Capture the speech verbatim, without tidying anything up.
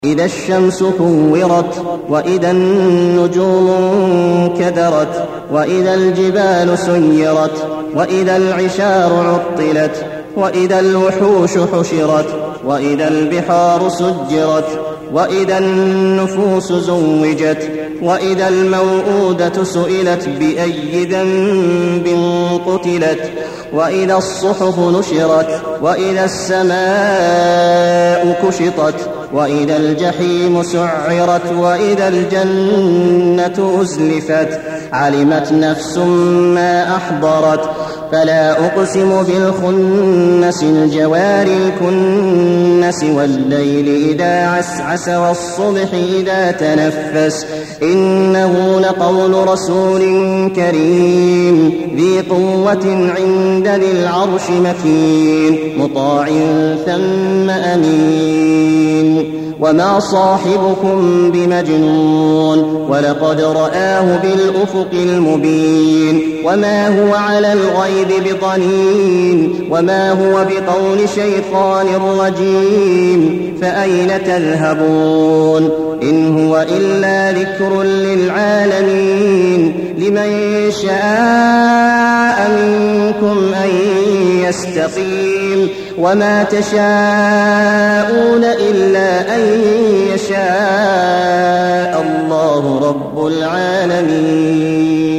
إذا الشمس كورت وإذا النجوم انكدرت وإذا الجبال سيرت وإذا العشار عطلت وإذا الوحوش حشرت وإذا البحار سجرت وإذا النفوس زوجت وإذا الموءودة سئلت بأي ذنب قتلت وإذا الصحف نشرت وإذا السماء كشطت وإذا الجحيم سعرت وإذا الجنة أزلفت علمت نفس ما أحضرت فلا أقسم بالخنس الجوار الكنس والليل إذا عسعس والصبح إذا تنفس إنه لقول رسول كريم ذي قوة عند ذي العرش مكين مطاع ثم أمين وما صاحبكم بمجنون ولقد رآه بالأفق المبين وما هو على الغيب بضنين وما هو بقول شيطان رجيم فأين تذهبون إن هو إلا ذكر للعالمين لمن شاء منكم أن يستقيم وما تشاءون إلا أن يشاء الله رب العالمين.